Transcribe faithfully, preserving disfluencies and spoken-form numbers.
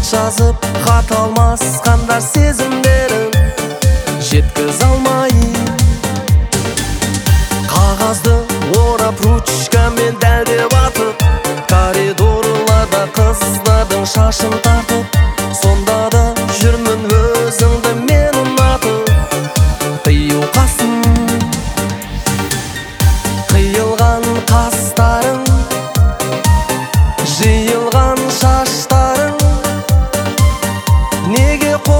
жазып хат алмасқандар сезімдерін жеткіз алмай, қағазды орап ручкамен дәлдеп атып, коридорларда қыздардың шашын тартып, сонда да жүрмін өзіңді мен ұнатып. Қию қасым, қиылған қастарың, жиылған шаштарың, неге